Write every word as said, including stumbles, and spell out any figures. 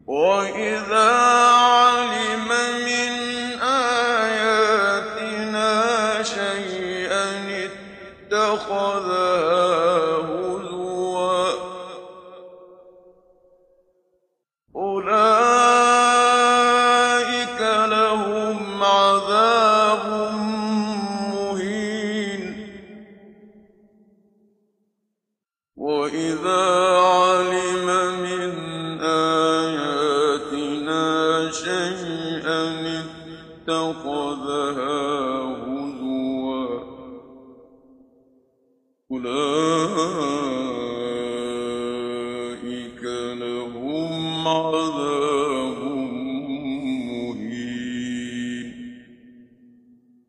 وَإِذَا عَلِمَ مِنْ آيَاتِنَا شَيْئًا اتَّخَذَهَا هُزُوًا ۚ أُولَٰئِكَ لَهُمْ عَذَابٌ مُّهِينٌ وَإِذَا عَلِمَ مِنْ آيَاتِنَا شَيْئًا اتَّخَذَهَا هُزُوًا ۚ أُولَٰئِكَ